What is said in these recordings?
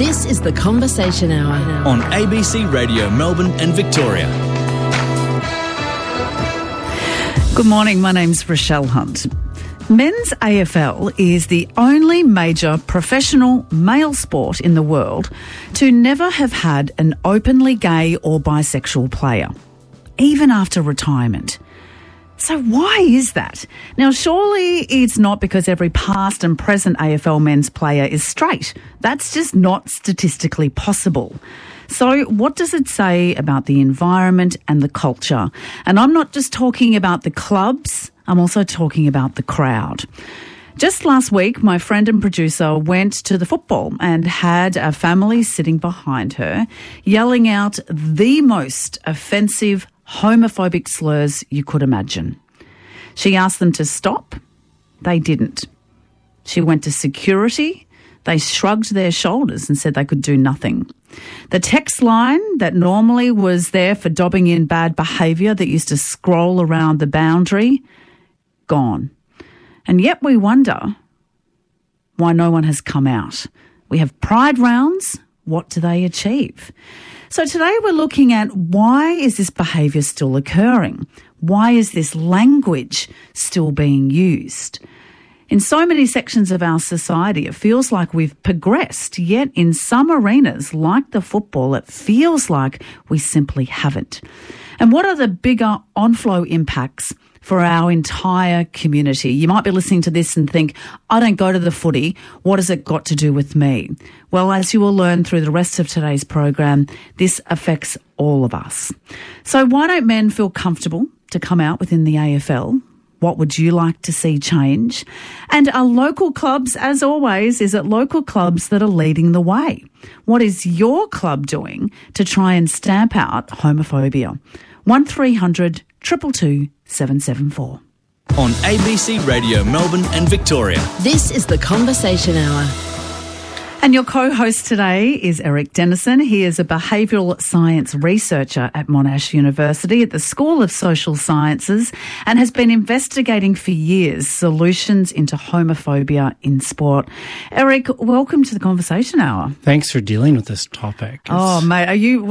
This is The Conversation Hour on ABC Radio Melbourne and Victoria. Good morning, my name's Rochelle Hunt. Men's AFL is the only major professional male sport in the world to never have had an openly gay or bisexual player, even after retirement. So why is that? Now, surely it's not because every past and present AFL men's player is straight. That's just not statistically possible. So what does it say about the environment and the culture? And I'm not just talking about the clubs, I'm also talking about the crowd. Just last week, my friend and producer went to the football and had a family sitting behind her, yelling out the most offensive homophobic slurs you could imagine. She asked them to stop. They didn't. She went to security. They shrugged their shoulders and said they could do nothing. The text line that normally was there for dobbing in bad behaviour that used to scroll around the boundary, gone. And yet we wonder why no one has come out. We have pride rounds. What do they achieve? So today we're looking at why is this behaviour still occurring? Why is this language still being used? In so many sections of our society, it feels like we've progressed, yet in some arenas, like the football, it feels like we simply haven't. And what are the bigger on-flow impacts for our entire community? You might be listening to this and think, I don't go to the footy. What has it got to do with me? Well, as you will learn through the rest of today's program, this affects all of us. So why don't men feel comfortable to come out within the AFL? What would you like to see change? And are local clubs, as always, is it local clubs that are leading the way? What is your club doing to try and stamp out homophobia? 1300 222 774. On ABC Radio Melbourne and Victoria. This is The Conversation Hour. And your co-host today is Eric Dennison. He is a behavioural science researcher at Monash University at the School of Social Sciences and has been investigating for years solutions into homophobia in sport. Eric, welcome to The Conversation Hour. Thanks for dealing with this topic. Oh, mate,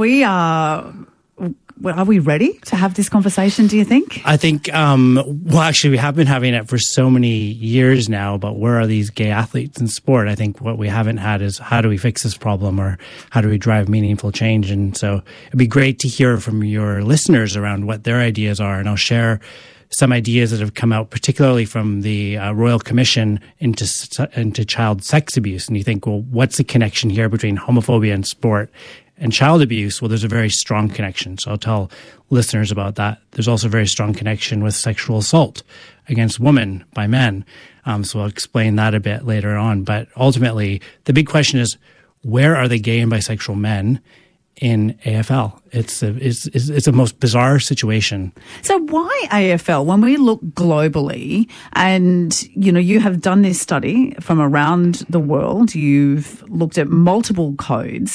are we ready to have this conversation, do you think? I think, actually, we have been having it for so many years now about where are these gay athletes in sport. I think what we haven't had is how do we fix this problem or how do we drive meaningful change? And so it'd be great to hear from your listeners around what their ideas are. And I'll share some ideas that have come out, particularly from the Royal Commission into child sex abuse. And you think, well, what's the connection here between homophobia and sport? And child abuse, well, there's a very strong connection. So I'll tell listeners about that. There's also a very strong connection with sexual assault against women by men. So I'll explain that a bit later on. But ultimately, the big question is, where are the gay and bisexual men in AFL? It's a most bizarre situation. So why AFL? When we look globally, and you have done this study from around the world, you've looked at multiple codes.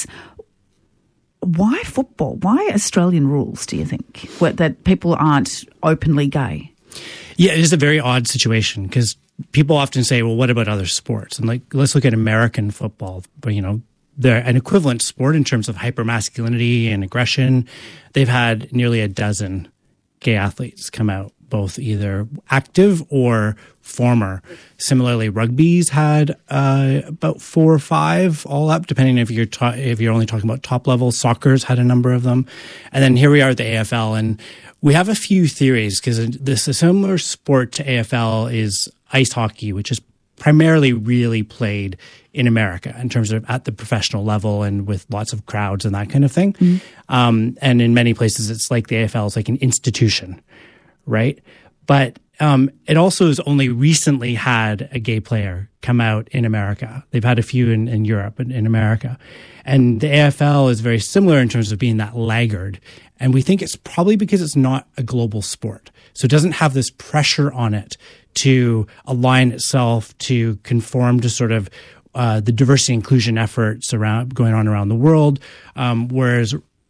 Why football? Why Australian rules, do you think, that people aren't openly gay? Yeah, it is a very odd situation because people often say, well, what about other sports? And let's look at American football. But, they're an equivalent sport in terms of hypermasculinity and aggression. They've had nearly a dozen gay athletes come out, both either active or former. Similarly, rugby's had about 4 or 5 all up, depending if you're only talking about top level. Soccer's had a number of them. And then here we are at the AFL, and we have a few theories because a similar sport to AFL is ice hockey, which is primarily really played in America in terms of at the professional level and with lots of crowds and that kind of thing. Mm-hmm. And in many places, it's like the AFL is like an institution, right? But it also has only recently had a gay player come out in America. They've had a few in Europe, but in America. And the AFL is very similar in terms of being that laggard. And we think it's probably because it's not a global sport. So it doesn't have this pressure on it to align itself, to conform to sort of the diversity inclusion efforts going on around the world. Whereas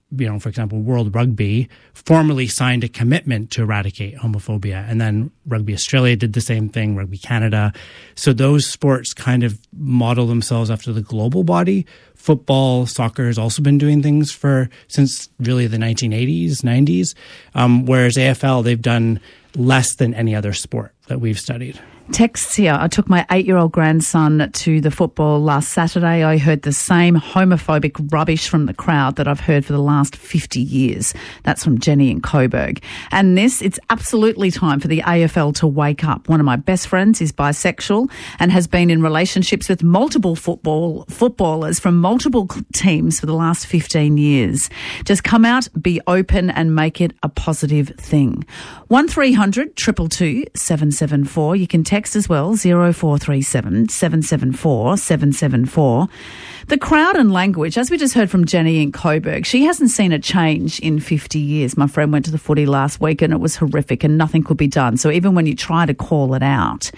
for example, World Rugby formally signed a commitment to eradicate homophobia. And then Rugby Australia did the same thing, Rugby Canada. So those sports kind of model themselves after the global body. Football, soccer has also been doing things since really the 1980s, 90s. Whereas AFL, they've done less than any other sport that we've studied. Texts here. I took my 8-year-old grandson to the football last Saturday. I heard the same homophobic rubbish from the crowd that I've heard for the last 50 years. That's from Jenny in Coburg. And it's absolutely time for the AFL to wake up. One of my best friends is bisexual and has been in relationships with multiple footballers from multiple teams for the last 15 years. Just come out, be open and make it a positive thing. 1300 222 774. You can text as well, 0437 774 774. The crowd and language, as we just heard from Jenny in Coburg, she hasn't seen a change in 50 years. My friend went to the footy last week and it was horrific and nothing could be done. So even when you try to call it out,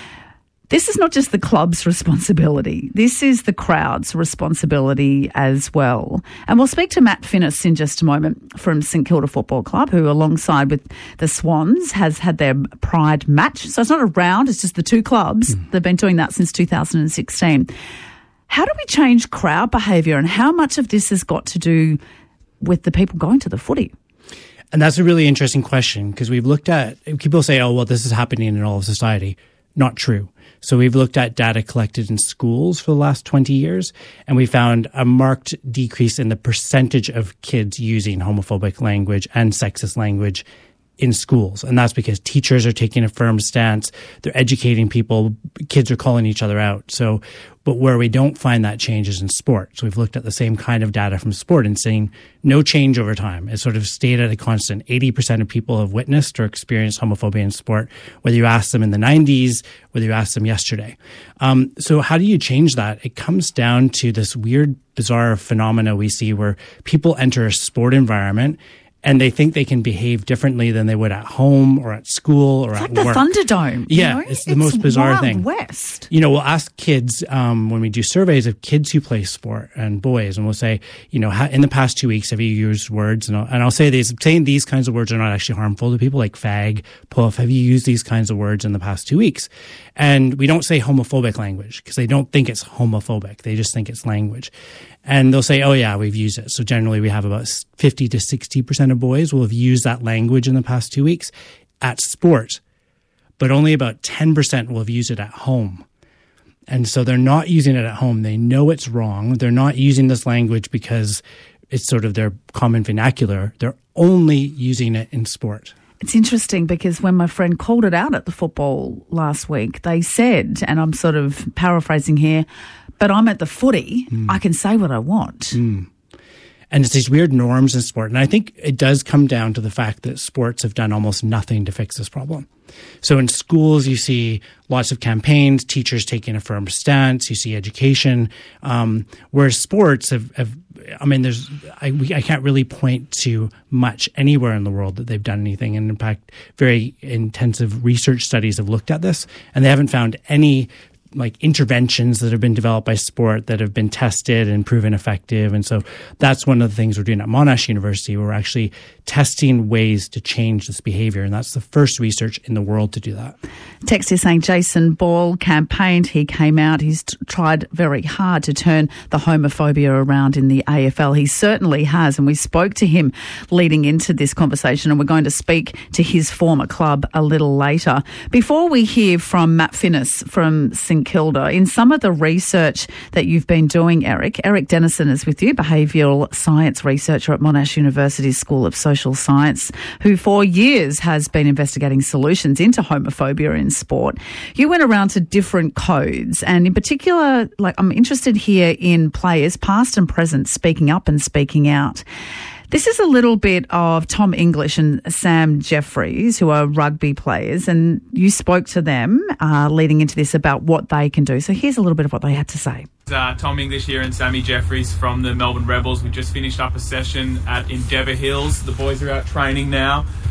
this is not just the club's responsibility. This is the crowd's responsibility as well. And we'll speak to Matt Finnis in just a moment from St Kilda Football Club, who alongside with the Swans has had their Pride match. So it's not a round, it's just the two clubs. They've been doing that since 2016. How do we change crowd behaviour and how much of this has got to do with the people going to the footy? And that's a really interesting question because we've looked at, people say, oh, well, this is happening in all of society. Not true. So we've looked at data collected in schools for the last 20 years, and we found a marked decrease in the percentage of kids using homophobic language and sexist language in schools. And that's because teachers are taking a firm stance. They're educating people. Kids are calling each other out. So, but where we don't find that change is in sport. So we've looked at the same kind of data from sport and seeing no change over time. It sort of stayed at a constant. 80% of people have witnessed or experienced homophobia in sport, whether you ask them in the 90s, whether you ask them yesterday. So how do you change that? It comes down to this weird, bizarre phenomena we see where people enter a sport environment and they think they can behave differently than they would at home or at school or at work. Like the Thunderdome. Yeah, it's the most bizarre thing. West. We'll ask kids when we do surveys of kids who play sport and boys, and we'll say, in the past 2 weeks, have you used words? And I'll say saying these kinds of words are not actually harmful to people, like fag, puff. Have you used these kinds of words in the past 2 weeks? And we don't say homophobic language because they don't think it's homophobic. They just think it's language. And they'll say, oh, yeah, we've used it. So generally we have about 50 to 60% of boys will have used that language in the past 2 weeks at sport, but only about 10% will have used it at home. And so they're not using it at home. They know it's wrong. They're not using this language because it's sort of their common vernacular. They're only using it in sport. It's interesting because when my friend called it out at the football last week, they said, and I'm sort of paraphrasing here, but I'm at the footy, I can say what I want. And it's these weird norms in sport. And I think it does come down to the fact that sports have done almost nothing to fix this problem. So in schools, you see lots of campaigns, teachers taking a firm stance, you see education, whereas sports I can't really point to much anywhere in the world that they've done anything. And in fact, very intensive research studies have looked at this, and they haven't found any interventions that have been developed by sport that have been tested and proven effective. And so that's one of the things we're doing at Monash University. We're actually testing ways to change this behavior. And that's the first research in the world to do that. Text is saying Jason Ball campaigned. He came out. He's tried very hard to turn the homophobia around in the AFL. He certainly has. And we spoke to him leading into this conversation, and we're going to speak to his former club a little later. Before we hear from Matt Finnis from St Kilda, in some of the research that you've been doing, Eric Dennison is with you, behavioural science researcher at Monash University's School of Social Science, who for years has been investigating solutions into homophobia in sport. You went around to different codes, and in particular, I'm interested here in players, past and present, speaking up and speaking out. This is a little bit of Tom English and Sam Jeffries, who are rugby players, and you spoke to them leading into this about what they can do. So here's a little bit of what they had to say. Tom English here and Sammy Jeffries from the Melbourne Rebels. We just finished up a session at Endeavour Hills. The boys are out training now.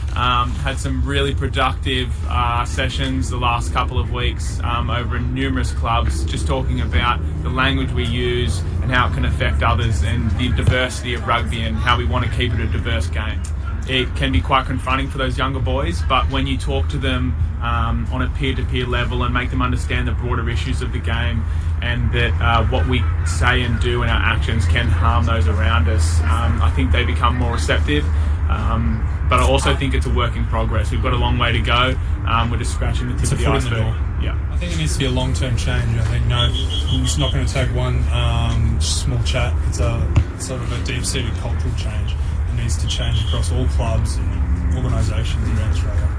Had some really productive sessions the last couple of weeks over in numerous clubs, just talking about the language we use and how it can affect others and the diversity of rugby and how we want to keep it a diverse game. It can be quite confronting for those younger boys, but when you talk to them on a peer-to-peer level and make them understand the broader issues of the game and that what we say and do and our actions can harm those around us, I think they become more receptive. But I also think it's a work in progress. We've got a long way to go. We're just scratching the tip of the iceberg. Yeah. I think it needs to be a long-term change. I think it's not going to take one small chat. It's a sort of a deep-seated cultural change. It needs to change across all clubs and organisations around Australia.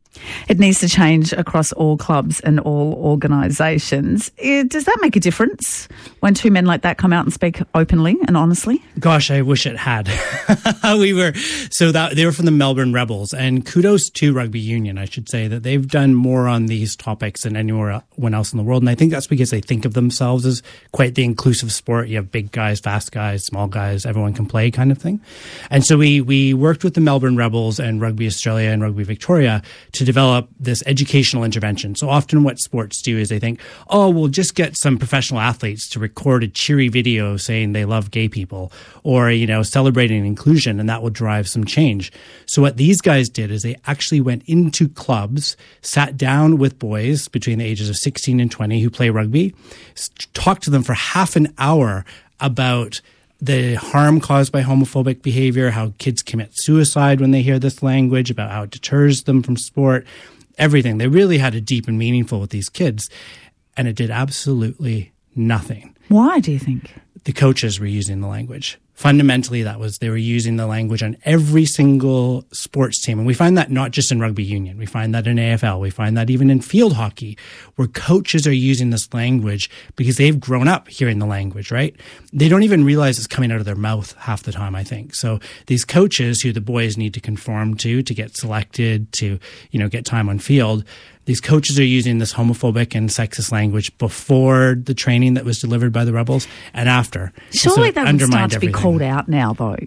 It needs to change across all clubs and all organisations. Does that make a difference when two men like that come out and speak openly and honestly? Gosh, I wish it had. They were from the Melbourne Rebels, and kudos to rugby union, I should say, that they've done more on these topics than anyone else in the world. And I think that's because they think of themselves as quite the inclusive sport. You have big guys, fast guys, small guys, everyone can play kind of thing. And so we worked with the Melbourne Rebels and Rugby Australia and Rugby Victoria to develop this educational intervention. So often what sports do is they think, oh, we'll just get some professional athletes to record a cheery video saying they love gay people or, celebrating inclusion, and that will drive some change. So what these guys did is they actually went into clubs, sat down with boys between the ages of 16 and 20 who play rugby, talked to them for half an hour about the harm caused by homophobic behavior, how kids commit suicide when they hear this language, about how it deters them from sport, everything. They really had a deep and meaningful with these kids, and it did absolutely nothing. Why, do you think? The coaches were using the language. Fundamentally, they were using the language on every single sports team. And we find that not just in rugby union. We find that in AFL. We find that even in field hockey, where coaches are using this language because they've grown up hearing the language, right? They don't even realize it's coming out of their mouth half the time, I think. So these coaches who the boys need to conform to get selected, to, get time on field, these coaches are using this homophobic and sexist language before the training that was delivered by the Rebels and after. Surely that would start to be called out now, though.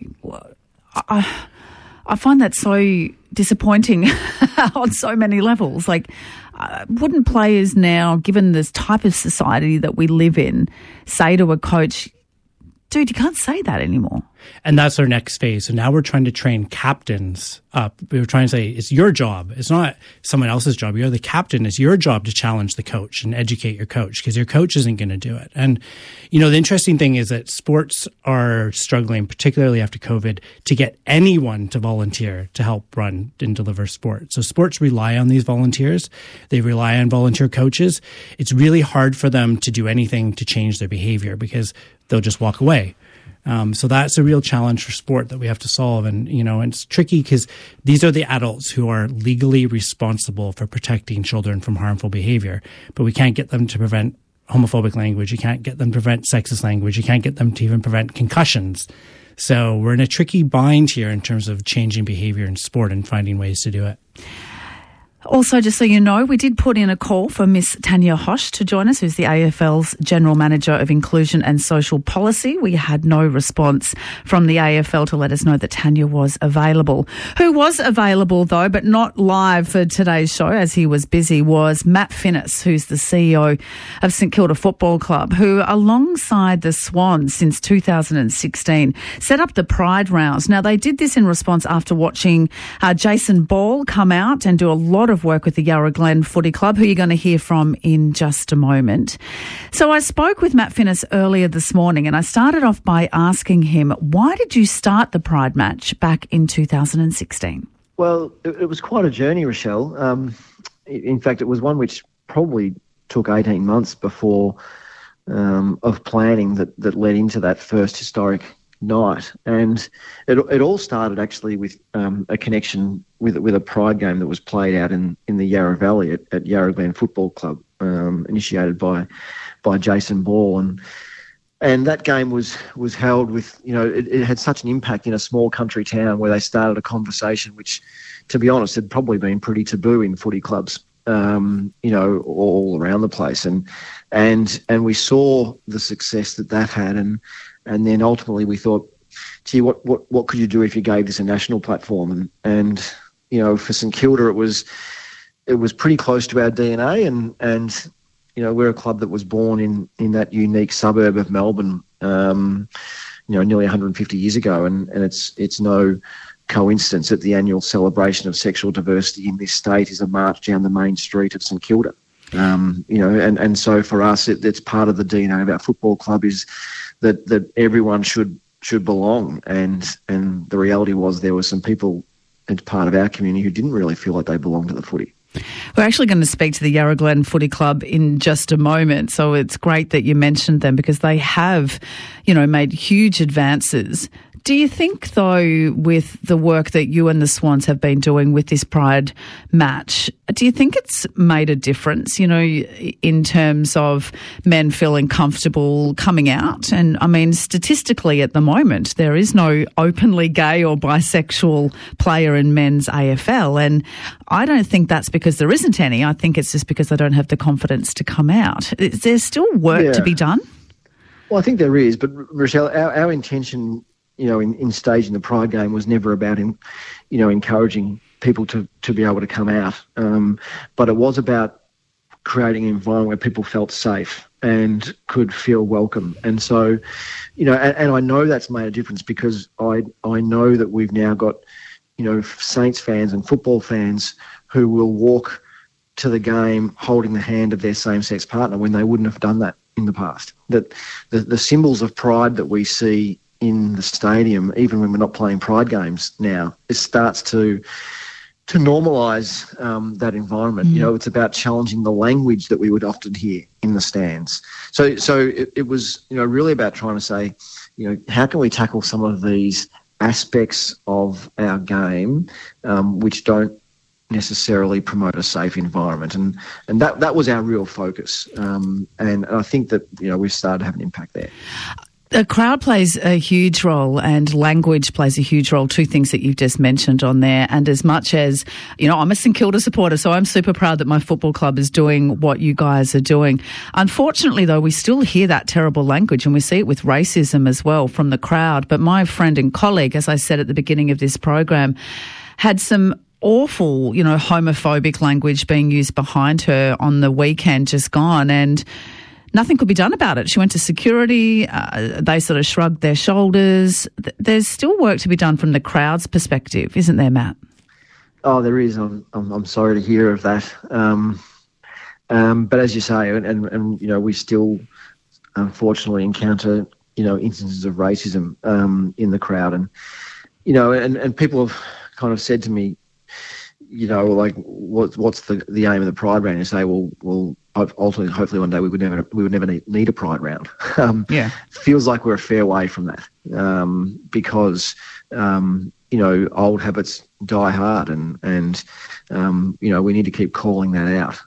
I find that so disappointing on so many levels. Wouldn't players now, given this type of society that we live in, say to a coach, dude, you can't say that anymore? And that's our next phase. So now we're trying to train captains up. We were trying to say, it's your job. It's not someone else's job. You're the captain. It's your job to challenge the coach and educate your coach, because your coach isn't going to do it. And, the interesting thing is that sports are struggling, particularly after COVID, to get anyone to volunteer to help run and deliver sport. So sports rely on these volunteers. They rely on volunteer coaches. It's really hard for them to do anything to change their behavior because they'll just walk away. So that's a real challenge for sport that we have to solve. And, and it's tricky because these are the adults who are legally responsible for protecting children from harmful behavior. But we can't get them to prevent homophobic language. You can't get them to prevent sexist language. You can't get them to even prevent concussions. So we're in a tricky bind here in terms of changing behavior in sport and finding ways to do it. Also, just so you know, we did put in a call for Miss Tanya Hosch to join us, who's the AFL's General Manager of Inclusion and Social Policy. We had no response from the AFL to let us know that Tanya was available. Who was available, though, but not live for today's show, as he was busy, was Matt Finnis, who's the CEO of St Kilda Football Club, who, alongside the Swans since 2016, set up the Pride Rounds. Now, they did this in response after watching Jason Ball come out and do a lot of work with the Yarra Glen Footy Club, who you're going to hear from in just a moment. So I spoke with Matt Finnis earlier this morning, and I started off by asking him, why did you start the Pride match back in 2016? Well, it was quite a journey, Rochelle. In fact, it was one which probably took 18 months before of planning that led into that first historic night. And it all started actually with a connection with a Pride game that was played out in the Yarra Valley at Yarra Glen Football Club, initiated by Jason Ball. And that game was held with, it had such an impact in a small country town where they started a conversation which, to be honest, had probably been pretty taboo in footy clubs, all around the place. And we saw the success that had, and then ultimately we thought, gee, what could you do if you gave this a national platform? And for St Kilda, it was pretty close to our DNA, and we're a club that was born in that unique suburb of Melbourne, nearly 150 years ago, and it's no coincidence that the annual celebration of sexual diversity in this state is a march down the main street of St Kilda. And so for us, it's part of the DNA of our football club is that everyone should belong, and the reality was there were some people as part of our community who didn't really feel like they belonged to the footy. We're actually going to speak to the Yarra Glen Footy Club in just a moment, so it's great that you mentioned them because they have, made huge advances. Do you think, though, with the work that you and the Swans have been doing with this Pride match, do you think it's made a difference, in terms of men feeling comfortable coming out? And, I mean, statistically at the moment, there is no openly gay or bisexual player in men's AFL, and I don't think that's because there isn't any. I think it's just because they don't have the confidence to come out. Is there still work to be done? Well, I think there is, but, Rochelle, our intention in staging the Pride game was never about encouraging people to be able to come out. But it was about creating an environment where people felt safe and could feel welcome. And so, and I know that's made a difference because I know that we've now got, Saints fans and football fans who will walk to the game holding the hand of their same-sex partner when they wouldn't have done that in the past. That the symbols of pride that we see in the stadium, even when we're not playing Pride games now, it starts to normalise that environment. It's about challenging the language that we would often hear in the stands. So it was, really about trying to say, how can we tackle some of these aspects of our game which don't necessarily promote a safe environment, and that was our real focus. And I think that we've started to have an impact there. The crowd plays a huge role and language plays a huge role, two things that you've just mentioned on there. And as much as, I'm a St Kilda supporter, so I'm super proud that my football club is doing what you guys are doing. Unfortunately, though, we still hear that terrible language and we see it with racism as well from the crowd. But my friend and colleague, as I said at the beginning of this program, had some awful, homophobic language being used behind her on the weekend just gone, and nothing could be done about it. She went to security. They sort of shrugged their shoulders. There's still work to be done from the crowd's perspective, isn't there, Matt? Oh, there is. I'm sorry to hear of that. But as you say, and we still unfortunately encounter instances of racism in the crowd, and people have kind of said to me, like what's the aim of the Pride round? You say, well. Ultimately, hopefully one day we would never need a Pride round. Feels like we're a fair way from that because old habits die hard, and we need to keep calling that out.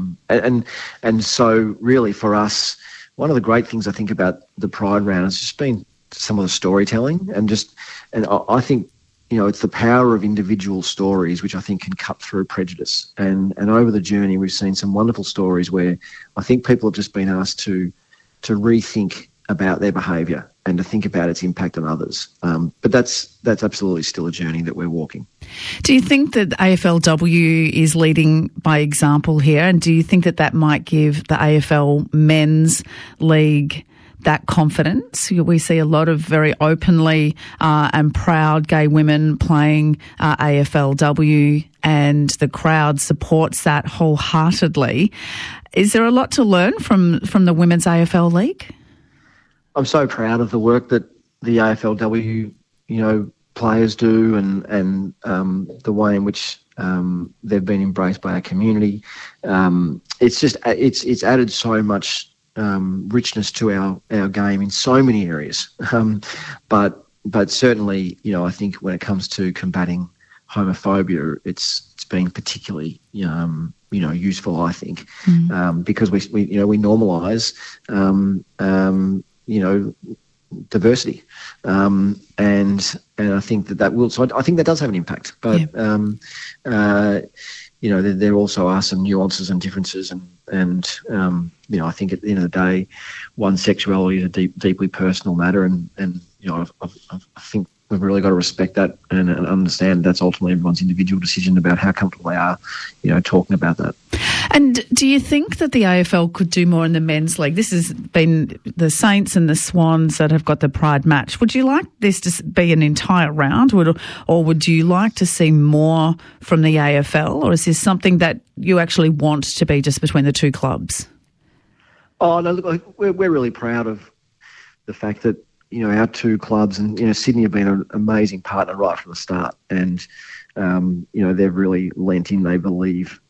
And so really for us, one of the great things I think about the Pride round has just been some of the storytelling, and I think. It's the power of individual stories which I think can cut through prejudice. And over the journey, we've seen some wonderful stories where I think people have just been asked to rethink about their behaviour and to think about its impact on others. But that's absolutely still a journey that we're walking. Do you think that AFLW is leading by example here? And do you think that might give the AFL Men's League that confidence? We see a lot of very openly and proud gay women playing AFLW, and the crowd supports that wholeheartedly. Is there a lot to learn from the Women's AFL League? I'm so proud of the work that the AFLW, players do, and the way in which they've been embraced by our community. It's added so much richness to our game in so many areas. But certainly, I think when it comes to combating homophobia, it's been particularly, useful, I think, because we normalise, diversity. And I think that will, so I think that does have an impact, but, there also are some nuances and differences, and I think at the end of the day, one's sexuality is a deeply personal matter, and I think we've really got to respect that and understand that's ultimately everyone's individual decision about how comfortable they are, talking about that. And do you think that the AFL could do more in the men's league? This has been the Saints and the Swans that have got the Pride match. Would you like this to be an entire round, or would you like to see more from the AFL, or is this something that you actually want to be just between the two clubs? Oh, no, look, we're really proud of the fact that, our two clubs and, Sydney have been an amazing partner right from the start. And, they've really lent in, they believe,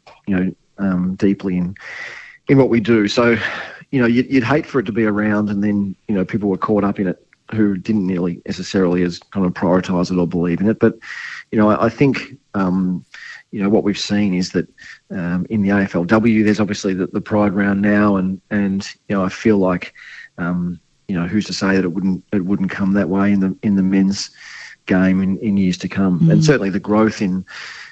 deeply in what we do. So, you'd hate for it to be around and then, people were caught up in it who didn't nearly necessarily as kind of prioritise it or believe in it. But, I think, what we've seen is that in the AFLW, there's obviously the Pride round now, and I feel like, who's to say that it wouldn't come that way in the men's game in years to come. And certainly the growth in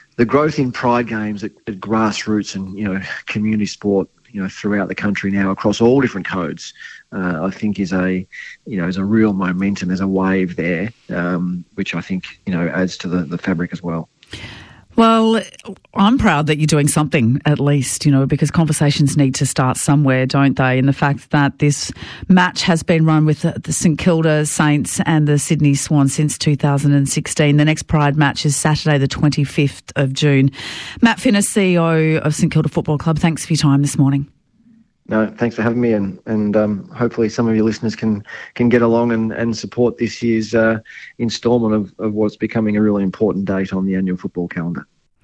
Pride games at grassroots and community sport throughout the country now across all different codes, I think is a real momentum. There's a wave there, which I think adds to the fabric as well. Well, I'm proud that you're doing something at least, because conversations need to start somewhere, don't they? And the fact that this match has been run with the St Kilda Saints and the Sydney Swans since 2016. The next Pride match is Saturday, the 25th of June. Matt Finnis, CEO of St Kilda Football Club, thanks for your time this morning. No, thanks for having me, and hopefully some of your listeners can get along and support this year's instalment of what's becoming a really important date on the annual football calendar.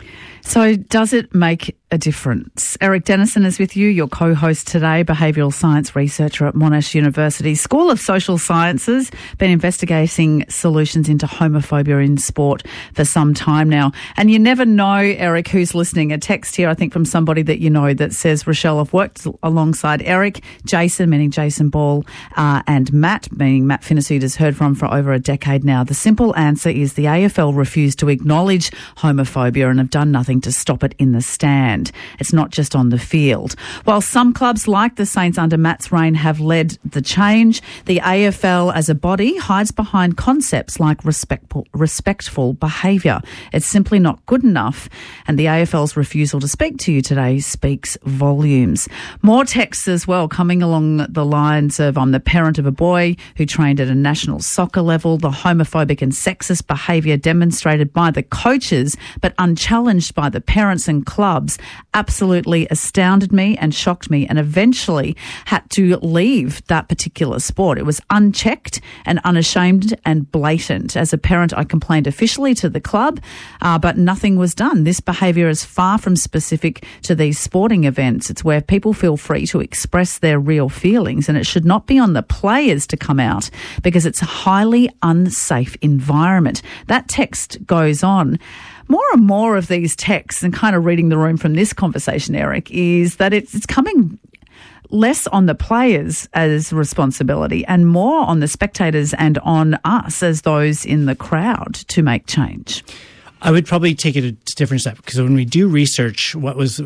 So does it make a difference? Eric Dennison is with you, your co-host today, behavioural science researcher at Monash University School of Social Sciences, been investigating solutions into homophobia in sport for some time now. And you never know, Eric, who's listening. A text here, I think, from somebody that you know that says, Rochelle, I've worked alongside Eric, Jason, meaning Jason Ball, and Matt, meaning Matt Finnis, who just heard from for over a decade now. The simple answer is the AFL refused to acknowledge homophobia and have done nothing to stop it in the stand. It's not just on the field. While some clubs like the Saints under Matt's reign have led the change, the AFL as a body hides behind concepts like respectful behaviour. It's simply not good enough, and the AFL's refusal to speak to you today speaks volumes. More texts as well coming along the lines of, I'm the parent of a boy who trained at a national soccer level. The homophobic and sexist behaviour demonstrated by the coaches but unchallenged by the parents and clubs absolutely astounded me and shocked me, and eventually had to leave that particular sport. It was unchecked and unashamed and blatant. As a parent, I complained officially to the club, but nothing was done. This behaviour is far from specific to these sporting events. It's where people feel free to express their real feelings, and it should not be on the players to come out because it's a highly unsafe environment. That text goes on. More and more of these texts, and kind of reading the room from this conversation, Eric, is that it's coming less on the players as responsibility and more on the spectators and on us as those in the crowd to make change. I would probably take it a different step, because when we do research, what was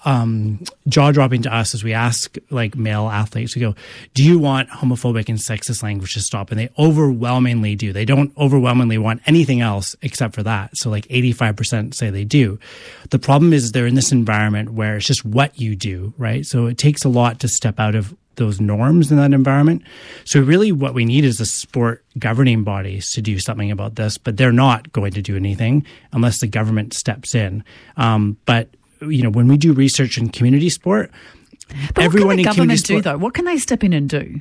jaw-dropping to us is we ask like male athletes, we go, do you want homophobic and sexist language to stop? And they overwhelmingly do. They don't overwhelmingly want anything else except for that. So like 85% say they do. The problem is they're in this environment where it's just what you do, right? So it takes a lot to step out of those norms in that environment. So really what we need is a sport governing bodies to do something about this, but they're not going to do anything unless the government steps in. But, when we do research in community sport, but everyone in community sport... do, though? What can they step in and do?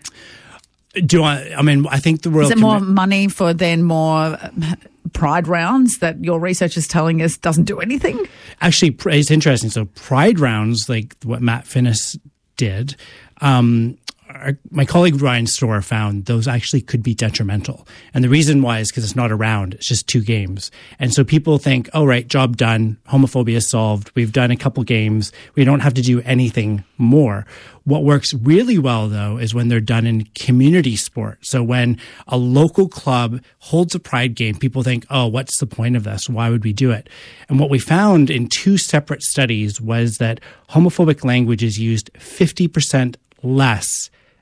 I think the world... Is it more money for then more... Pride rounds that your research is telling us doesn't do anything? Actually, it's interesting. So Pride rounds, like what Matt Finnis did, my colleague Ryan Storr found those actually could be detrimental. And the reason why is because it's not a round. It's just 2 games. And so people think, oh, right, job done. Homophobia is solved. We've done a couple games. We don't have to do anything more. What works really well, though, is when they're done in community sport. So when a local club holds a Pride game, people think, oh, what's the point of this? Why would we do it? And what we found in 2 separate studies was that homophobic language is used 50% less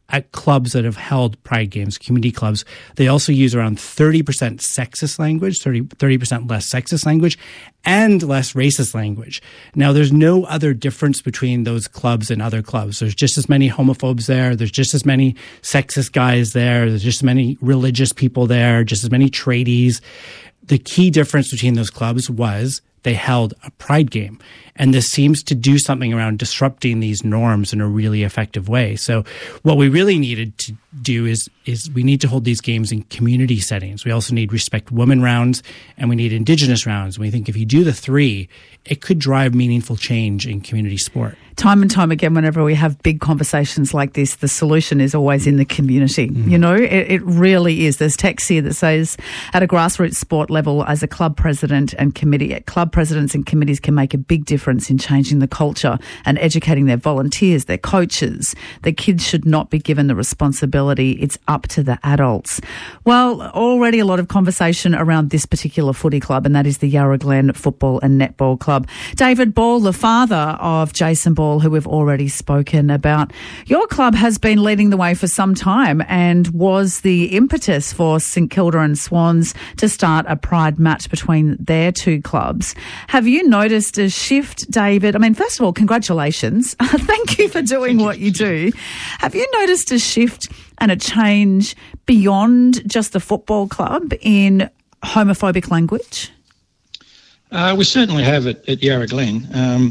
at clubs that have held Pride Games, community clubs, they also use around 30% sexist language, 30% less sexist language, and less racist language. Now, there's no other difference between those clubs and other clubs. There's just as many homophobes there. There's just as many sexist guys there. There's just as many religious people there, just as many tradies. The key difference between those clubs was they held a Pride game. And this seems to do something around disrupting these norms in a really effective way. So what we really needed to do is we need to hold these games in community settings. We also need Respect Women rounds, and we need Indigenous rounds. And we think if you do the three, it could drive meaningful change in community sport. Time and time again, whenever we have big conversations like this, the solution is always in the community. Mm-hmm. You know, it really is. There's text here that says, at a grassroots sport level, as a club president and committee, club presidents and committees can make a big difference in changing the culture and educating their volunteers, their coaches. The kids should not be given the responsibility. It's up to the adults. Well, already a lot of conversation around this particular footy club, and that is the Yarra Glen Football and Netball Club. David Ball, the father of Jason Ball, who we've already spoken about. Your club has been leading the way for some time and was the impetus for St Kilda and Swans to start a pride match between their two clubs. Have you noticed a shift, David? I mean, first of all, congratulations. Thank you for doing what you do. Have you noticed a shift and a change beyond just the football club in homophobic language? We certainly have it at Yarra Glen.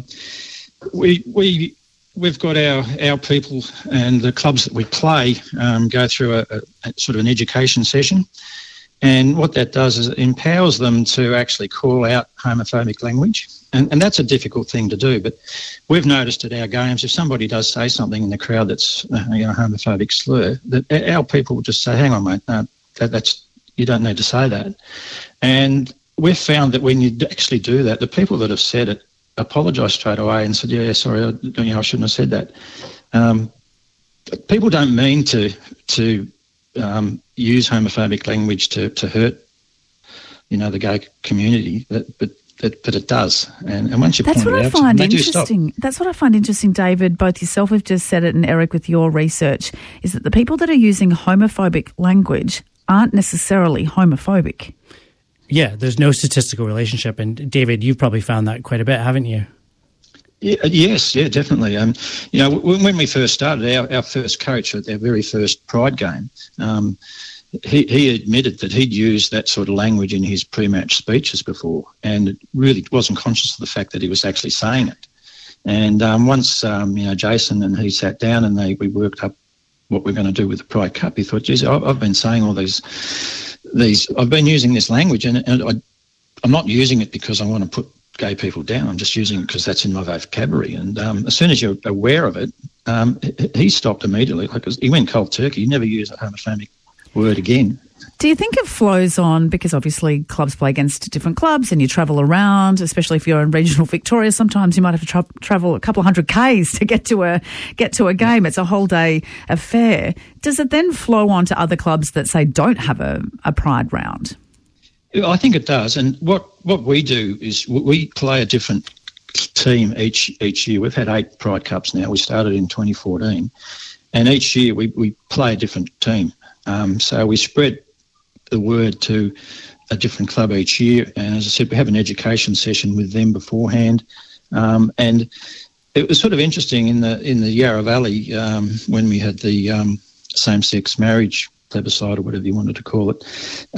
We've got our people and the clubs that we play go through a sort of an education session, and what that does is it empowers them to actually call out homophobic language, and that's a difficult thing to do. But we've noticed at our games, if somebody does say something in the crowd that's a homophobic slur, that our people will just say, "Hang on, mate, that's you don't need to say that." And we've found that when you actually do that, the people that have said it apologise straight away and said, "Yeah, sorry, I shouldn't have said that." People don't mean to use homophobic language to hurt, the gay community, but it does. And once you point it out, they do stop. That's what I find interesting, David. Both yourself have just said it, and Eric, with your research, is that the people that are using homophobic language aren't necessarily homophobic. Yeah, there's no statistical relationship. And David, you've probably found that quite a bit, haven't you? Yes, definitely. When we first started, our first coach at their very first Pride game, he admitted that he'd used that sort of language in his pre-match speeches before, and really wasn't conscious of the fact that he was actually saying it. And once, Jason and he sat down and we worked up what we're going to do with the Pride Cup, he thought, geez, I've been saying all these I've been using this language, and I'm not using it because I want to put gay people down. I'm just using it because that's in my vocabulary. And as soon as you're aware of it, he stopped immediately. Like, he went cold turkey. He never used a homophobic word again. Do you think it flows on, because obviously clubs play against different clubs and you travel around, especially if you're in regional Victoria, sometimes you might have to travel a couple of 100 Ks to get to a game. It's a whole day affair. Does it then flow on to other clubs that, say, don't have a Pride round? I think it does. And what we do is we play a different team each year. We've had 8 Pride Cups now. We started in 2014. And each year we play a different team. So we spread the word to a different club each year, and as I said, we have an education session with them beforehand, and it was sort of interesting in the Yarra Valley when we had the same-sex marriage plebiscite, or whatever you wanted to call it.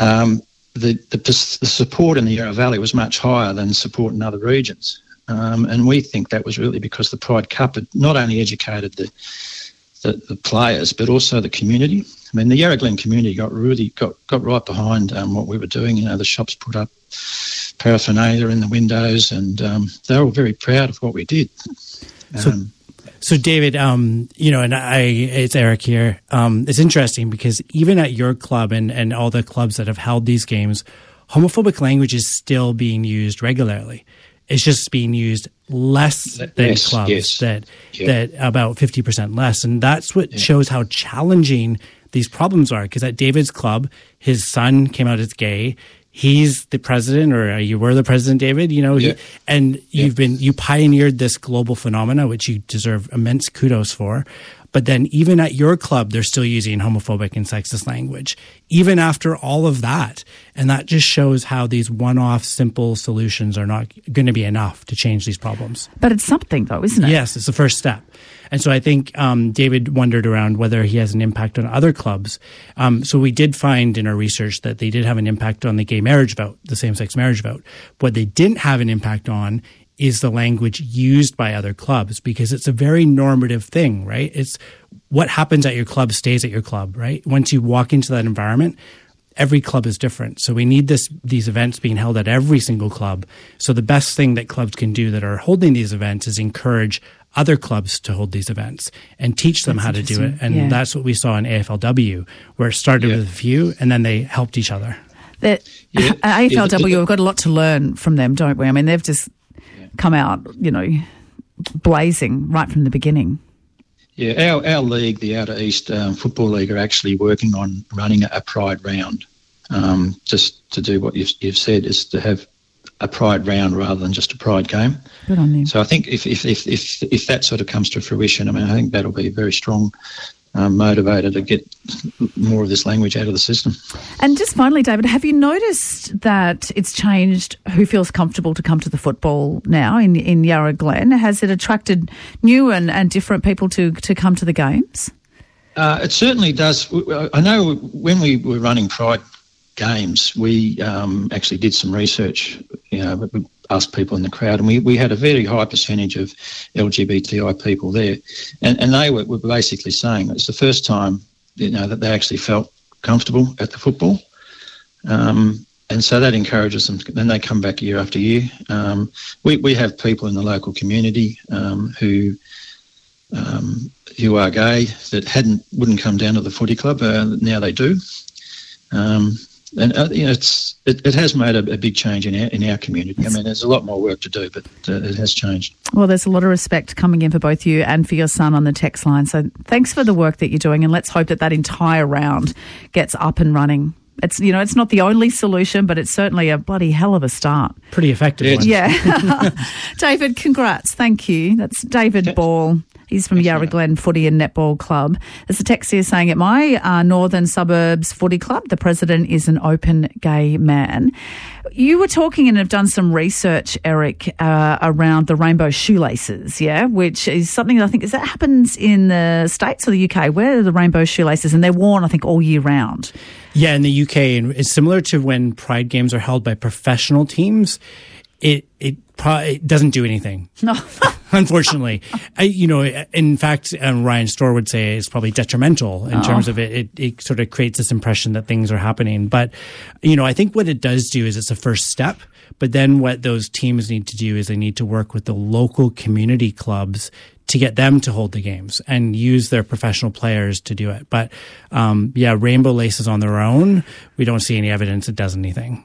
The support in the Yarra Valley was much higher than support in other regions, and we think that was really because the Pride Cup had not only educated the players but also the community. I mean, the Yarra Glen community got right behind what we were doing. The shops put up paraphernalia in the windows, and they were very proud of what we did. So David, it's Eric here. It's interesting because even at your club and all the clubs that have held these games, homophobic language is still being used regularly. It's just being used less than clubs, that about 50% less. And that's what shows how challenging these problems are, because at David's club, his son came out as gay. he's the president, or you were the president, David, you pioneered this global phenomena, which you deserve immense kudos for. But then even at your club, they're still using homophobic and sexist language, even after all of that. And that just shows how these one-off simple solutions are not going to be enough to change these problems. But it's something, though, isn't it? Yes, it's the first step. And so I think David wondered around whether he has an impact on other clubs. So we did find in our research that they did have an impact on the gay marriage vote, the same-sex marriage vote. What they didn't have an impact on is the language used by other clubs, because it's a very normative thing, right? It's what happens at your club stays at your club, right? Once you walk into that environment, every club is different. So we need these events being held at every single club. So the best thing that clubs can do that are holding these events is encourage other clubs to hold these events and teach them how to do it. And that's what we saw in AFLW, where it started with a few and then they helped each other. AFLW, we've got a lot to learn from them, don't we? I mean, they've just come out, blazing right from the beginning. Yeah, our league, the Outer East Football League, are actually working on running a Pride round. Just to do what you've said, is to have a Pride round rather than just a Pride game. Good on you. So I think if that sort of comes to fruition, I think that'll be a very strong motivator to get more of this language out of the system. And just finally, David, have you noticed that it's changed who feels comfortable to come to the football now in Yarra Glen? Has it attracted new and different people to come to the games? It certainly does. I know when we were running Pride games, we actually did some research, we asked people in the crowd, and we had a very high percentage of LGBTI people there. And they were basically saying it's the first time, that they actually felt comfortable at the football. And so that encourages them. Then they come back year after year. We have people in the local community who are gay that wouldn't come down to the footy club. Now they do. It has made a big change in our community. I mean, there's a lot more work to do, but it has changed. Well, there's a lot of respect coming in for both you and for your son on the text line. So thanks for the work that you're doing, and let's hope that entire round gets up and running. It's it's not the only solution, but it's certainly a bloody hell of a start. Pretty effective one. Yeah. David, congrats. Thank you. That's David Ball. He's from Yarra Glen Footy and Netball Club. There's a text here saying, at my Northern Suburbs Footy Club, the president is an open gay man. You were talking and have done some research, Eric, around the rainbow shoelaces, which is something that I think that happens in the States or the UK. Where are the rainbow shoelaces? And they're worn, I think, all year round. Yeah, in the UK, and it's similar to when Pride games are held by professional teams. It doesn't do anything. No. Unfortunately. In fact, Ryan Storr would say it's probably detrimental in terms of it sort of creates this impression that things are happening. But, I think what it does do is it's a first step. But then what those teams need to do is they need to work with the local community clubs to get them to hold the games and use their professional players to do it. But, rainbow laces on their own, we don't see any evidence it does anything.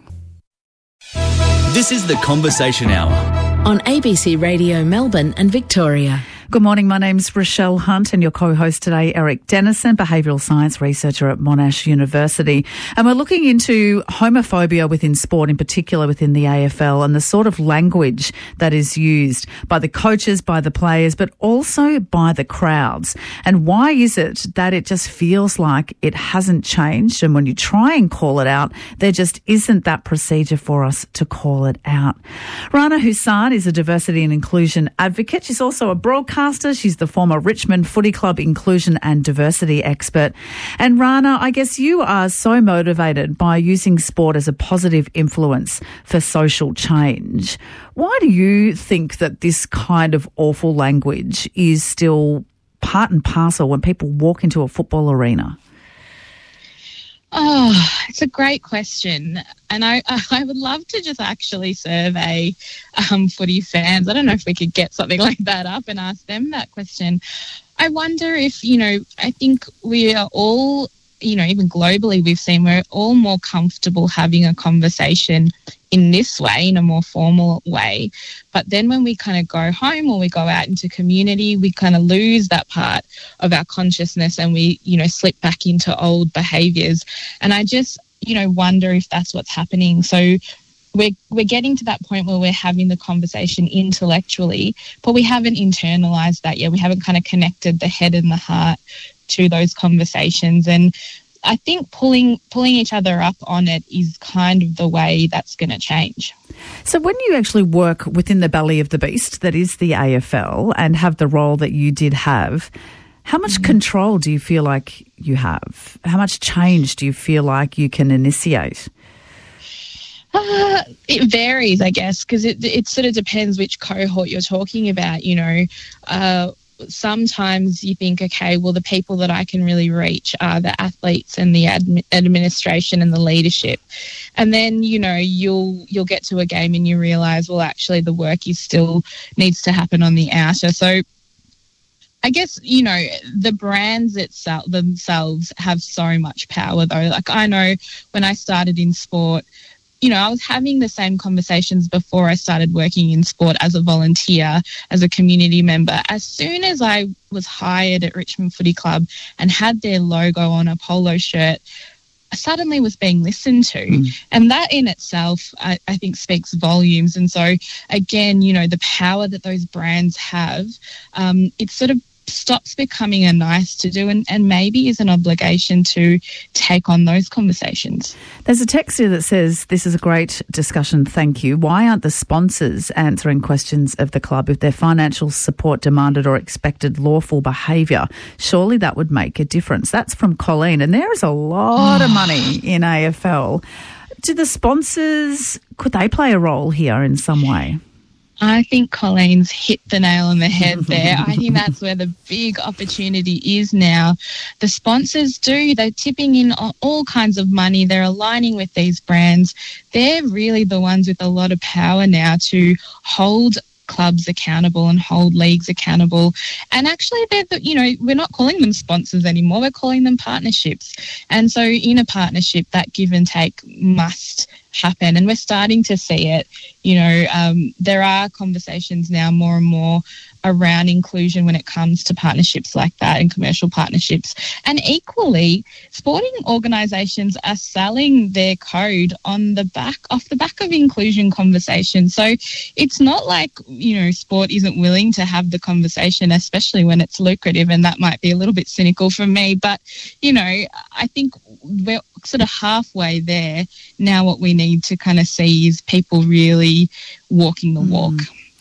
This is the Conversation Hour on ABC Radio Melbourne and Victoria. Good morning, my name's Rochelle Hunt and your co-host today, Eric Dennison, behavioural science researcher at Monash University. And we're looking into homophobia within sport, in particular within the AFL, and the sort of language that is used by the coaches, by the players, but also by the crowds. And why is it that it just feels like it hasn't changed? And when you try and call it out, there just isn't that procedure for us to call it out. Rana Hussain is a diversity and inclusion advocate. She's also a broadcaster. She's the former Richmond Footy Club inclusion and diversity expert. And Rana, I guess you are so motivated by using sport as a positive influence for social change. Why do you think that this kind of awful language is still part and parcel when people walk into a football arena? Oh, it's a great question. And I would love to just actually survey footy fans. I don't know if we could get something like that up and ask them that question. I wonder if, I think we are all, even globally we've seen we're all more comfortable having a conversation in this way, in a more formal way. But then when we kind of go home or we go out into community, we kind of lose that part of our consciousness and we, slip back into old behaviours. And I just, wonder if that's what's happening. So we're getting to that point where we're having the conversation intellectually, but we haven't internalized that yet. We haven't kind of connected the head and the heart to those conversations. And I think pulling each other up on it is kind of the way that's going to change. So when you actually work within the belly of the beast that is the AFL and have the role that you did have, how much control do you feel like you have? How much change do you feel like you can initiate? It varies, I guess, because it sort of depends which cohort you're talking about, sometimes you think, okay, well, the people that I can really reach are the athletes and the administration and the leadership. And then, you'll get to a game and you realise, well, actually the work is still needs to happen on the outer. So I guess, the brands themselves have so much power, though. Like, I know when I started in sport, I was having the same conversations before I started working in sport as a volunteer, as a community member. As soon as I was hired at Richmond Footy Club and had their logo on a polo shirt, I suddenly was being listened to. And that in itself, I think, speaks volumes. And so, again, the power that those brands have, it sort of stops becoming a nice to do and maybe is an obligation to take on those conversations. There's a text here that says, this is a great discussion, thank you. Why aren't the sponsors answering questions of the club if their financial support demanded or expected lawful behaviour? Surely that would make a difference. That's from Colleen, and there is a lot of money in AFL. Do the sponsors, could they play a role here in some way? I think Colleen's hit the nail on the head there. I think that's where the big opportunity is now. The sponsors they're tipping in all kinds of money. They're aligning with these brands. They're really the ones with a lot of power now to hold clubs accountable and hold leagues accountable. And actually, we're not calling them sponsors anymore. We're calling them partnerships. And so in a partnership, that give and take must happen. And we're starting to see it. There are conversations now more and more around inclusion when it comes to partnerships like that and commercial partnerships. And equally, sporting organisations are selling their code off the back of inclusion conversations. So it's not like, sport isn't willing to have the conversation, especially when it's lucrative, and that might be a little bit cynical for me. But, I think we're sort of halfway there. Now what we need to kind of see is people really walking the walk.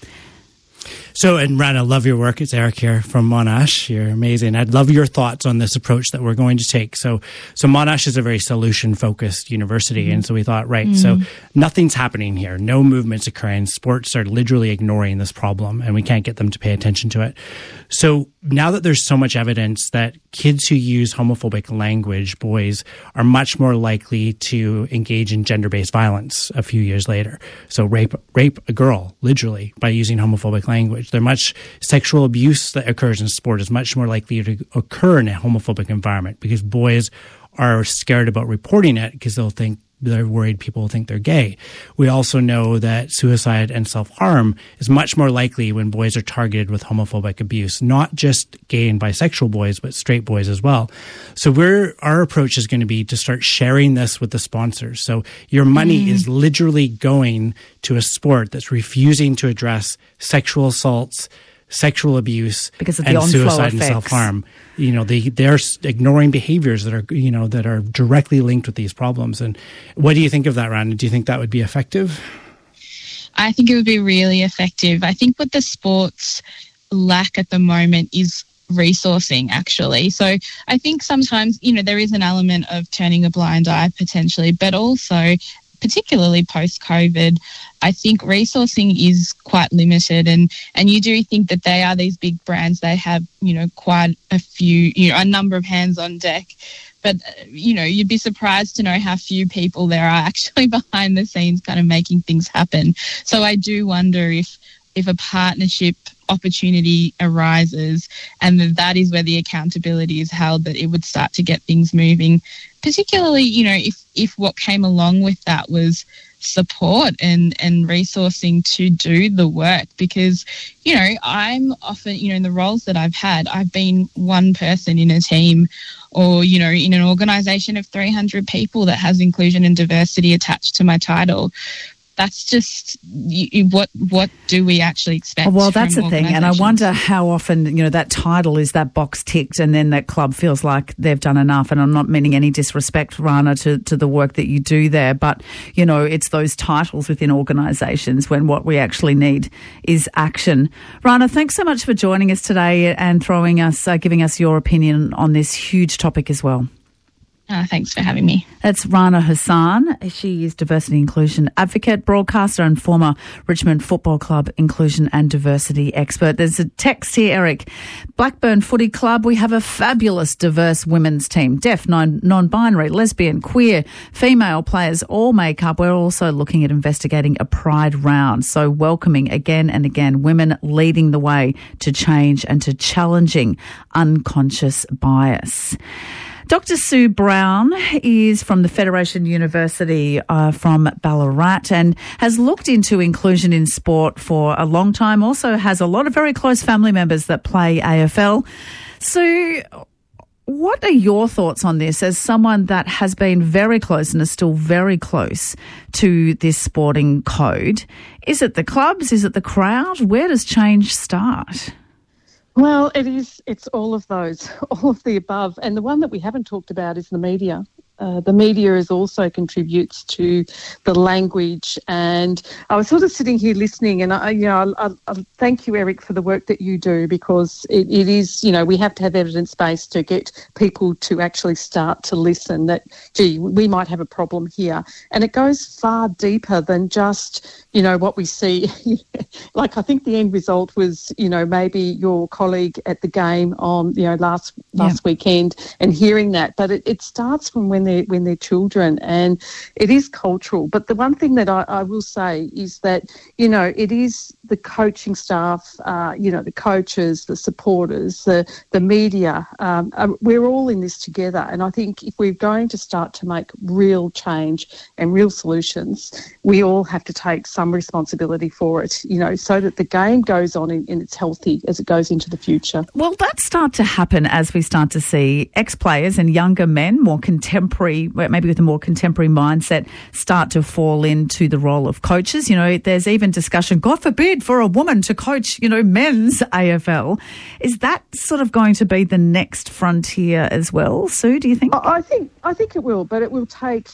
So, and Ran, I love your work. It's Eric here from Monash. You're amazing. I'd love your thoughts on this approach that we're going to take. So Monash is a very solution-focused university, and so we thought, so nothing's happening here. No movement's occurring. Sports are literally ignoring this problem, and we can't get them to pay attention to it. So now that there's so much evidence that kids who use homophobic language, boys, are much more likely to engage in gender-based violence a few years later. So rape a girl, literally, by using homophobic language. Sexual abuse that occurs in sport is much more likely to occur in a homophobic environment because boys are scared about reporting it because they're worried people will think they're gay. We also know that suicide and self-harm is much more likely when boys are targeted with homophobic abuse, not just gay and bisexual boys, but straight boys as well. So our approach is going to be to start sharing this with the sponsors. So your money is literally going to a sport that's refusing to address sexual assaults, sexual abuse, because of and the suicide and effects. self-harm. They're ignoring behaviors that are directly linked with these problems. And what do you think of that, Rana? Do you think that would be effective? I think it would be really effective. I think what the sports lack at the moment is resourcing, actually. So I think sometimes, there is an element of turning a blind eye potentially, but also particularly post-COVID, I think resourcing is quite limited, and you do think that they are these big brands. They have, quite a few, a number of hands on deck. But, you'd be surprised to know how few people there are actually behind the scenes kind of making things happen. So I do wonder if a partnership opportunity arises and that is where the accountability is held, that it would start to get things moving particularly, if what came along with that was support and resourcing to do the work, because, I'm often, in the roles that I've had, I've been one person in a team or, in an organisation of 300 people that has inclusion and diversity attached to my title. That's just what do we actually expect? Well, that's the thing, and I wonder organisations? how often that title is that box ticked, and then that club feels like they've done enough. And I'm not meaning any disrespect, Rana, to the work that you do there, but it's those titles within organisations when what we actually need is action. Rana, thanks so much for joining us today and giving us your opinion on this huge topic as well. Thanks for having me. That's Rana Hassan. She is diversity inclusion advocate, broadcaster and former Richmond Football Club inclusion and diversity expert. There's a text here, Eric. Blackburn Footy Club, we have a fabulous diverse women's team. Deaf, non-binary, lesbian, queer, female players all make up. We're also looking at investigating a pride round. So welcoming again and again women leading the way to change and to challenging unconscious bias. Dr. Sue Brown is from the Federation University from Ballarat and has looked into inclusion in sport for a long time, also has a lot of very close family members that play AFL. Sue, what are your thoughts on this as someone that has been very close and is still very close to this sporting code? Is it the clubs? Is it the crowd? Where does change start? Well, it's all of those, all of the above. And the one that we haven't talked about is the media. The media also contributes to the language. And I was sort of sitting here listening, and I thank you, Eric, for the work that you do, because it is, we have to have evidence base to get people to actually start to listen that, gee, we might have a problem here. And it goes far deeper than just, what we see. Like, I think the end result was, maybe your colleague at the game on, last weekend, and hearing that. But it starts from when they're children, and it is cultural. But the one thing that I will say is that, it is the coaching staff, the coaches, the supporters, the media, we're all in this together. And I think if we're going to start to make real change and real solutions, we all have to take some responsibility for it, so that the game goes on and it's healthy as it goes into the future. Will that start to happen as we start to see ex-players and younger men, more contemporary, maybe with a more contemporary mindset, start to fall into the role of coaches? There's even discussion, God forbid, for a woman to coach, men's AFL. Is that sort of going to be the next frontier as well, Sue, do you think? I think it will, but it will take,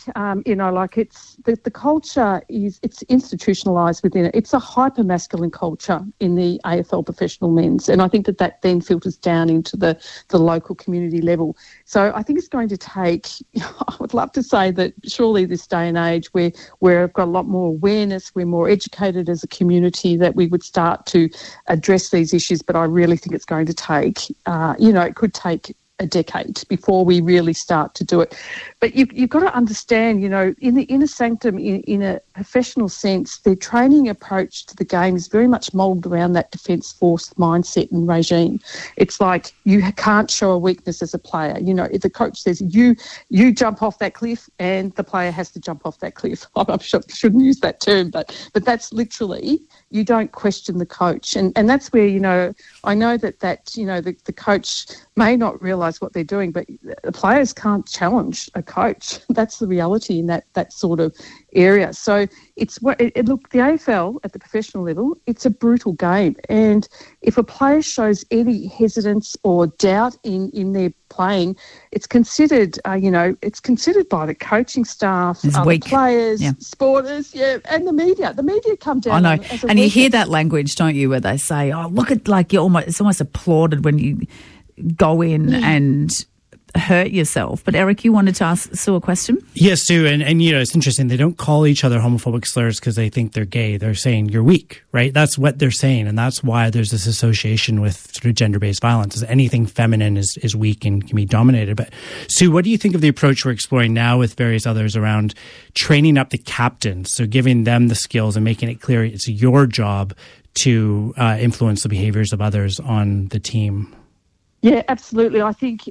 it's the culture it's institutionalised within it. It's a hyper-masculine culture in the AFL professional men's, and I think that then filters down into the local community level. So I think it's going to take, I would love to say that surely this day and age where we've got a lot more awareness, we're more educated as a community, that we would start to address these issues. But I really think it's going to take, it could take a decade before we really start to do it. But you've got to understand, in the inner sanctum, in a professional sense, their training approach to the game is very much moulded around that defence force mindset and regime. It's like you can't show a weakness as a player. If the coach says you jump off that cliff, and the player has to jump off that cliff. I shouldn't use that term, but that's literally, you don't question the coach. And that's where, I know that the coach may not realise what they're doing, but the players can't challenge a coach. That's the reality in that sort of area. So look, the AFL at the professional level, it's a brutal game. And if a player shows any hesitance or doubt in their playing, it's considered, it's considered by the coaching staff, other players, supporters, and the media. The media come down. I know, and you hear that language, don't you, where they say, "Oh, look at it's almost applauded when you go in and hurt yourself." But Eric, you wanted to ask Sue a question? Yes, Sue, and it's interesting. They don't call each other homophobic slurs because they think they're gay. They're saying you're weak, right? That's what they're saying, and that's why there's this association with sort of gender-based violence. Is anything feminine is weak and can be dominated. But Sue, what do you think of the approach we're exploring now with various others around training up the captains, so giving them the skills and making it clear it's your job to influence the behaviors of others on the team? Yeah, absolutely. I think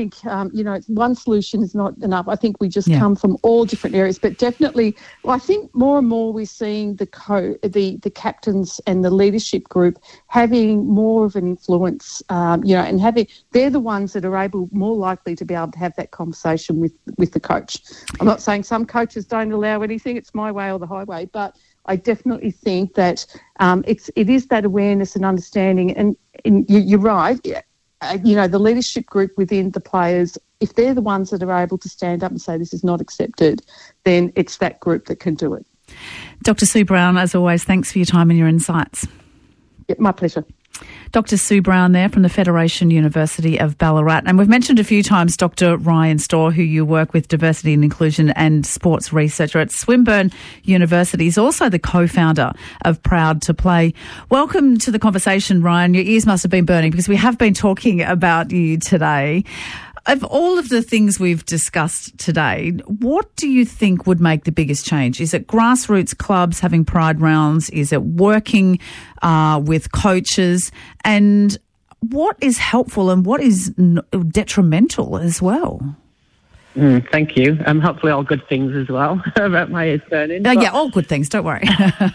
one solution is not enough. I think we just come from all different areas, but definitely, I think more and more we're seeing the captains and the leadership group having more of an influence. And they're the ones that are more likely to be able to have that conversation with the coach. I'm not saying some coaches don't allow anything; it's my way or the highway, but I definitely think that it is that awareness and understanding. And you're right. The leadership group within the players, if they're the ones that are able to stand up and say this is not accepted, then it's that group that can do it. Dr. Sue Brown, as always, thanks for your time and your insights. Yeah, my pleasure. Dr. Sue Brown there from the Federation University of Ballarat. And we've mentioned a few times Dr. Ryan Storr, who you work with, diversity and inclusion and sports researcher at Swinburne University. He's also the co-founder of Proud to Play. Welcome to the conversation, Ryan. Your ears must have been burning because we have been talking about you today. Of all of the things we've discussed today, what do you think would make the biggest change? Is it grassroots clubs having pride rounds? Is it working with coaches? And what is helpful and what is detrimental as well? Thank you. Hopefully all good things as well about my ears burning. Yeah, all good things, don't worry.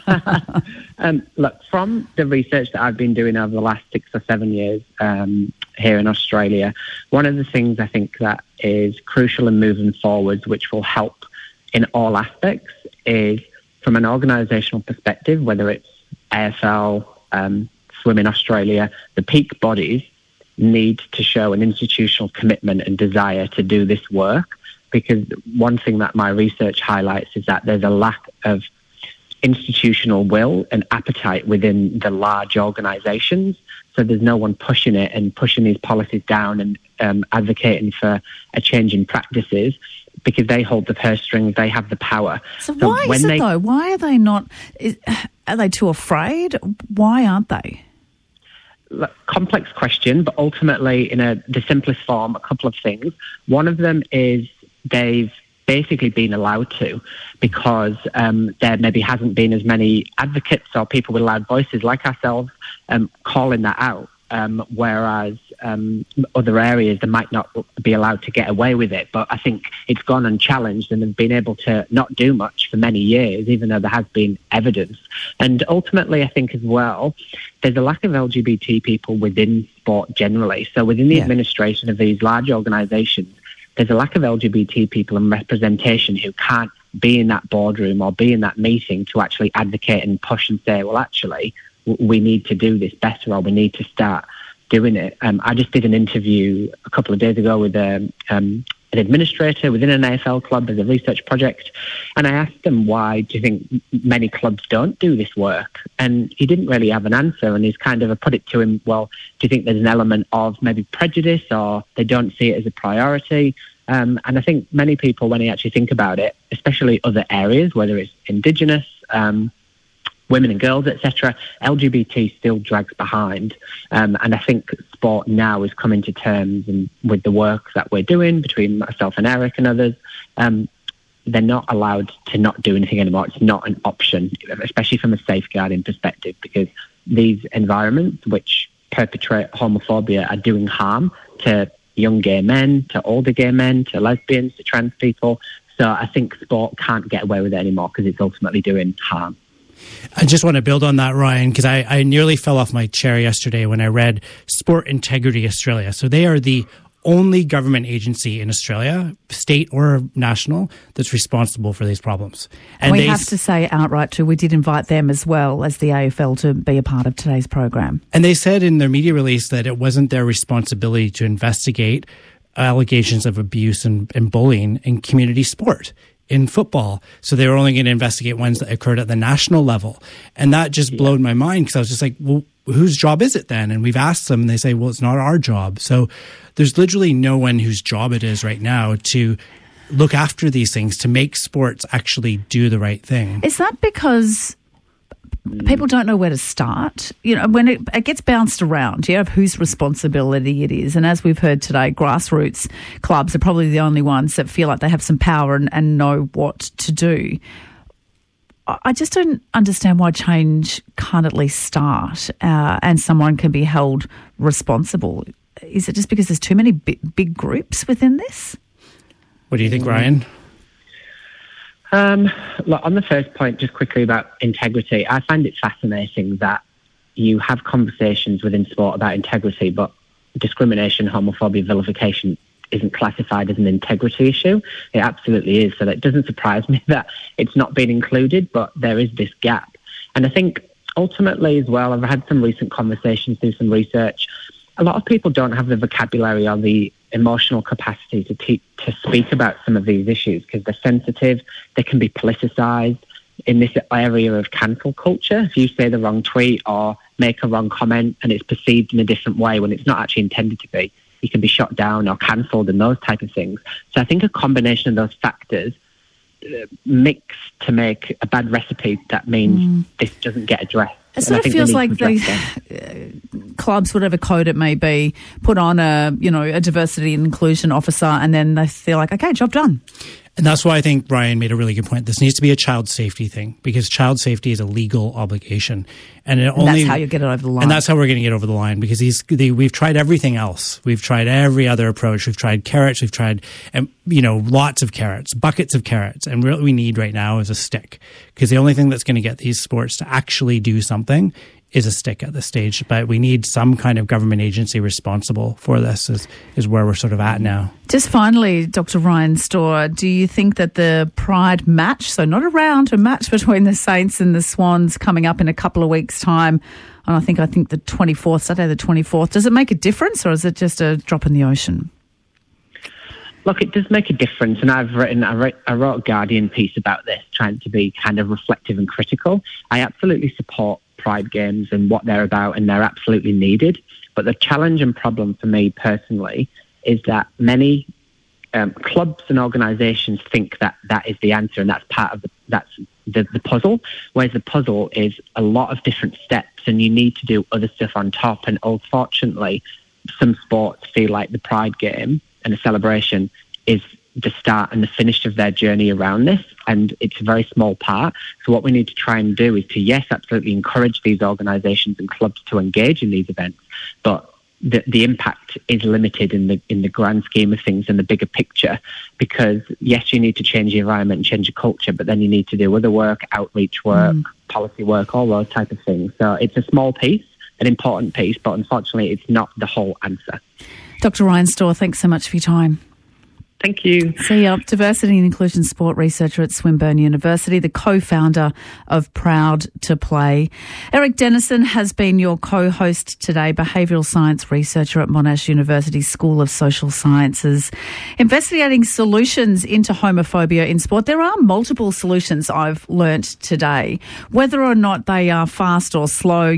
Look, from the research that I've been doing over the last 6 or 7 years here in Australia, one of the things I think that is crucial in moving forwards, which will help in all aspects, is from an organisational perspective, whether it's AFL, Swimming Australia, the peak bodies need to show an institutional commitment and desire to do this work, because one thing that my research highlights is that there's a lack of institutional will and appetite within the large organisations. So there's no one pushing it and pushing these policies down and advocating for a change in practices, because they hold the purse strings, they have the power. So why is it though? Why are they not? Are they too afraid? Why aren't they? Complex question, but ultimately, in the simplest form, a couple of things. One of them is they've basically been allowed to, because there maybe hasn't been as many advocates or people with loud voices like ourselves calling that out, whereas other areas they might not be allowed to get away with it. But I think it's gone unchallenged and they've been able to not do much for many years, even though there has been evidence. And ultimately, I think as well, there's a lack of LGBT people within sport generally. So within the administration of these large organisations, there's a lack of LGBT people and representation who can't be in that boardroom or be in that meeting to actually advocate and push and say, well, actually, we need to do this better, or we need to start doing it. I just did an interview a couple of days ago with an administrator within an AFL club as a research project, and I asked him, why do you think many clubs don't do this work? And he didn't really have an answer, and he's kind of put it to him, well, do you think there's an element of maybe prejudice, or they don't see it as a priority? And I think many people, when they actually think about it, especially other areas, whether it's Indigenous, women and girls, etc., LGBT still drags behind. And I think sport now is coming to terms, and with the work that we're doing between myself and Eric and others, they're not allowed to not do anything anymore. It's not an option, especially from a safeguarding perspective, because these environments which perpetrate homophobia are doing harm to young gay men, to older gay men, to lesbians, to trans people. So I think sport can't get away with it anymore because it's ultimately doing harm. I just want to build on that, Ryan, because I nearly fell off my chair yesterday when I read Sport Integrity Australia. So they are the only government agency in Australia, state or national, that's responsible for these problems. And we have to say outright too, we did invite them as well as the AFL to be a part of today's program. And they said in their media release that it wasn't their responsibility to investigate allegations of abuse and bullying in community sport, in football. So they were only going to investigate ones that occurred at the national level. And that just blew my mind, because I was just like, well, whose job is it then? And we've asked them and they say, well, it's not our job. So there's literally no one whose job it is right now to look after these things, to make sports actually do the right thing. Is that because people don't know where to start? You know, when it gets bounced around, of whose responsibility it is. And as we've heard today, grassroots clubs are probably the only ones that feel like they have some power and know what to do. I just don't understand why change can't at least start and someone can be held responsible. is it just because there's too many big groups within this? What do you think, Ryan? Look, on the first point, just quickly about integrity, I find it fascinating that you have conversations within sport about integrity, but discrimination, homophobia, vilification isn't classified as an integrity issue. It absolutely is. So that doesn't surprise me that it's not been included, but there is this gap. And I think ultimately as well, I've had some recent conversations, do some research. A lot of people don't have the vocabulary or the emotional capacity to speak about some of these issues because they're sensitive, they can be politicised. In this area of cancel culture, if you say the wrong tweet or make a wrong comment and it's perceived in a different way when it's not actually intended to be, you can be shot down or cancelled and those type of things. So I think a combination of those factors mix to make a bad recipe that means this doesn't get addressed. It sort of feels like these clubs, whatever code it may be, put on a diversity and inclusion officer and then they feel like, okay, job done. And that's why I think Brian made a really good point. This needs to be a child safety thing because child safety is a legal obligation. And that's how you get it over the line. And that's how we're going to get over the line because we've tried everything else. We've tried every other approach. We've tried carrots. We've tried, lots of carrots, buckets of carrots. And what we need right now is a stick because the only thing that's going to get these sports to actually do something is a stick at this stage. But we need some kind of government agency responsible for this is where we're sort of at now. Just finally, Dr. Ryan Storr, do you think that the Pride match, so not a round, a match between the Saints and the Swans coming up in a couple of weeks' time, and I think the 24th, Saturday the 24th, does it make a difference or is it just a drop in the ocean? Look, it does make a difference, and I wrote a Guardian piece about this, trying to be kind of reflective and critical. I absolutely support Pride Games and what they're about, and they're absolutely needed. But the challenge and problem for me personally is that many clubs and organisations think that is the answer, and that's part of the puzzle. Whereas the puzzle is a lot of different steps, and you need to do other stuff on top. And unfortunately, some sports feel like the Pride Game and a celebration is the start and the finish of their journey around this, and it's a very small part. So what we need to try and do is to, yes, absolutely encourage these organisations and clubs to engage in these events, but the impact is limited in the grand scheme of things and the bigger picture, because yes, you need to change the environment and change the culture, but then you need to do other work, outreach work, policy work, all those type of things. So it's a small piece, an important piece, but unfortunately it's not the whole answer. Dr. Ryan Storr, thanks so much for your time. Thank you. See you. Diversity and Inclusion Sport Researcher at Swinburne University, the co-founder of Proud to Play. Eric Dennison has been your co-host today, behavioural science researcher at Monash University School of Social Sciences, investigating solutions into homophobia in sport. There are multiple solutions I've learnt today, whether or not they are fast or slow.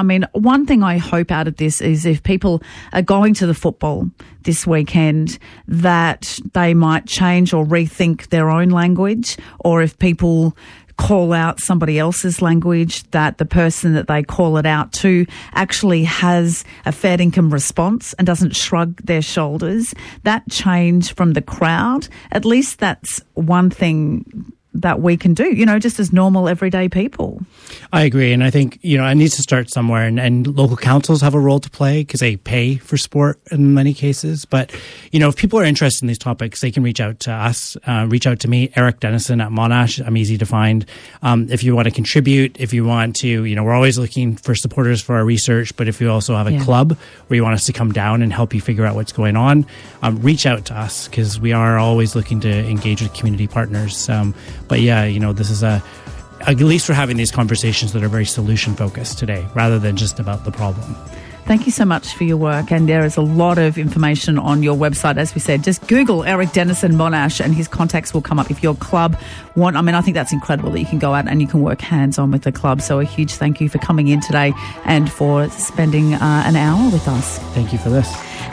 One thing I hope out of this is if people are going to the football this weekend, that they might change or rethink their own language, or if people call out somebody else's language, that the person that they call it out to actually has a fair income response and doesn't shrug their shoulders. That change from the crowd, at least that's one thing that we can do, just as normal everyday people. I agree. And I think, it needs to start somewhere, and local councils have a role to play because they pay for sport in many cases. But, if people are interested in these topics, they can reach out to us, reach out to me, Eric Dennison at Monash. I'm easy to find. If you want to contribute, if you want to, we're always looking for supporters for our research, but if you also have a club where you want us to come down and help you figure out what's going on, reach out to us because we are always looking to engage with community partners. But yeah, this is at least we're having these conversations that are very solution focused today rather than just about the problem. Thank you so much for your work. And there is a lot of information on your website. As we said, just Google Eric Dennison Monash and his contacts will come up. If your club I think that's incredible that you can go out and you can work hands-on with the club. So a huge thank you for coming in today and for spending an hour with us. Thank you for this.